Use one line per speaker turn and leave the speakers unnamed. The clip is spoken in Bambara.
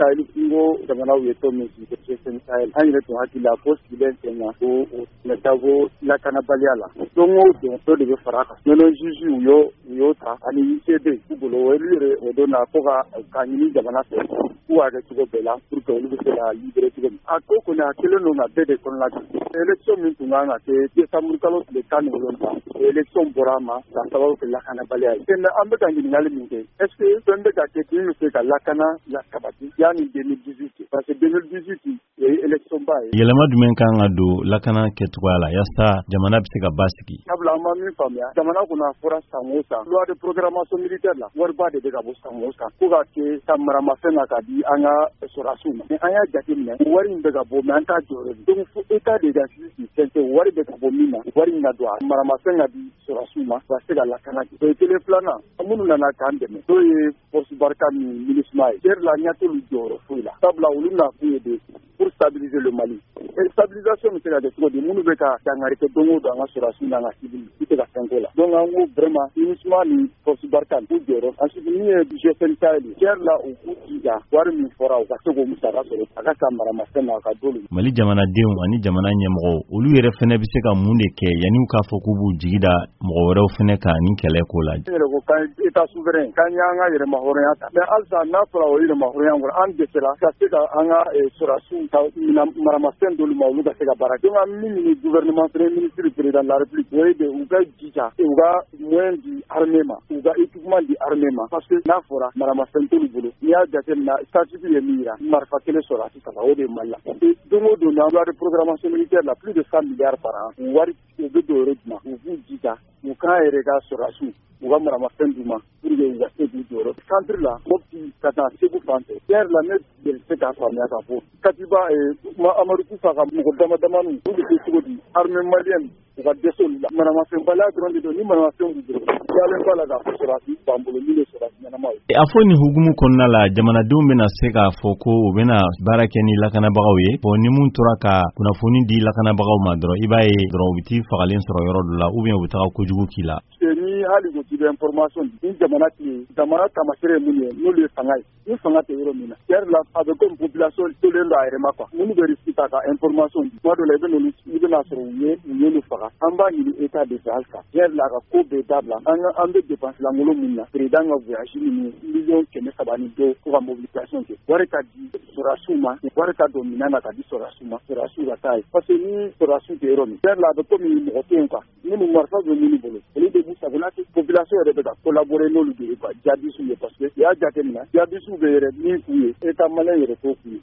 Sahel Congo jamana ye to min GCM Sahel an yɛrɛ tun hakili la ko sigilen sen na ko natago lakanabaliya la don o don dɔ de bɛ fara kan nɔnɔ juge u y'o ta ani ICB k'u bolo olu yɛrɛ o don na ko ka ɲini jamana fɛ k'u k'a kɛ cogo bɛɛ la pour que olu bɛ se ka libéré cogo min a ko kɔni a kelen don ka bɛɛ de kɔnɔna na élection min tun kan ka kɛ décembre kalo tile 17 élection bɔra a ma ka sababu kɛ lakanabaliya ye an bɛ ka ɲininkali min kɛ est-ce que fɛn bɛ ka kɛ min bɛ se ka lakana lakabati yanni 2018 parce que 2018 o ye élection ba ye.
Yɛlɛma jumɛn kan ka don lakana kɛcogoya la yasa jamana bɛ se ka basigi.
Sabula an ma min faamuya jamana kunna fɔra san o san loi de programmation militaire la wariba de bɛ ka bɔ san o san fo ka kɛ ka maramafɛn na ka di an ka sɔrɔdasiw ma mais an y'a jateminɛ wari in bɛ ka bɔ mais an t'a jɔyɔrɔ don donc fo état de ka sigi k'i sɛnsɛn wari bɛ ka bɔ min na wari in ka don a maramafɛn ka di sɔrɔdasiw ma ka se ka lakana kɛ o ye kelen filanan minnu nana k'an dɛmɛ n'o ye force barika ni MINUSMA ye cɛri la ɲɛ t'olu jɔyɔrɔ foyi la sabula olu na kun ye de pour stabiliser le Mali et stabilisation bɛ se ka kɛ cogo di minnu bɛ ka dangari kɛ don o don an ka sɔrɔdasiw n'an ka civil u tɛ ka fɛn k'o la donc an ko vraiment MINUSMA ni force barika u jɔyɔrɔ ensuite min ye GCM Sahel ye cɛri la u k'u jija wari min fɔra u ka se k'o musaka sɔrɔ a ka maramafɛn na a ka d'olu
Mali jamanadenw ani jamana ɲɛmɔgɔw olu yɛrɛ fɛnɛ bɛ se ka mun de kɛ yanni u k'a fɔ k'u b'u jigi da mɔgɔ wɛrɛw fɛnɛ kan ni kɛlɛ ko la.
Ne yɛrɛ ko kan état souverain kan y'an ka yɛrɛmahɔrɔnya ta mais halisa n'a fɔra o yɛrɛmahɔrɔnya kɔnɔ an dɛsɛra ka se ka an ka sɔrɔdasiw ka maramafɛn d'olu ma olu ka se ka baara kɛ donc an min ɲini gouvernement premier ministre président de la république o ye de u ka jija u ka moyen di armée ma u ka équipement di armée ma parce que n'a fɔra maramafɛn t'olu bolo n'i y'a jateminɛ statut ye min yira marifa kelen sɔrɔdasi saba o de ye Mali la don o don na loi de programmation militaire la plus de 100 milliards par an wari u bɛ don yɔrɔ jumɛn u b'u jija u k'an yɛrɛ ka sɔrɔdasiw u ka maramafɛn d'u ma pour que u ka se k'u jɔyɔrɔ centre la Mopti ka taa Segu fan fɛ cɛri la ne de se k'a faamuya k'a fɔ Katiba Amadu Kufa ka mɔgɔ damadamanin olu bɛ kɛ cogo di armée malienne u ka dɛsɛ olu la maramafɛn baliya dɔrɔn de don ni maramafɛn b'u bolo dalen b'a la k'a fɔ sɔrɔdasi b'an bolo min ye sɔrɔdasi ɲɛnama ye.
A fɔ nin hukumu kɔnɔna la jamanadenw bɛna se k'a fɔ ko u bɛna baara kɛ ni lakanabagaw ye ni mun tora ka kunnafoni di lakanabagaw ma dɔrɔn i b'a ye dɔrɔn u bɛ t'i fagalen sɔrɔ yɔrɔ dɔ la ou bien u bɛ taga kojugu k'i la.
Ni hali ko k'i bɛ information di ni jamana tɛ yen jamana taamasiyɛn ye mun ye n'olu ye fanga ye ni fanga tɛ yɔrɔ min na cɛri la a bɛ komi population tolen don a yɛrɛ ma quoi minnu bɛ risque ta ka information di tuma dɔ la i bɛna sɔrɔ u ye olu faga an b'a ɲini état de fɛ halisa cɛri la a ka ko bɛɛ dabila an bɛ dépense lankolon min na président ka voyage ninnu miliyɔn 300 ni dɔ ko ka mobilisation kɛ wari ka di sɔrɔdasiw ma wari ka don minɛn na ka di sɔrɔdasiw ma sɔrɔdasiw ka taa ye parce que ni sɔrɔdasiw tɛ yɔrɔ min cɛri la a bɛ komi mɔgɔ tɛ yen quoi minnu marifa bɛ minnu bolo olu de b'u sagona kɛ population yɛrɛ bɛ ka collaborer n'olu de ye quoi jihadistes ye parce que i y'a jateminɛ jihadistes bɛ yɛrɛ min k'u ye état malien yɛrɛ t'o k'u ye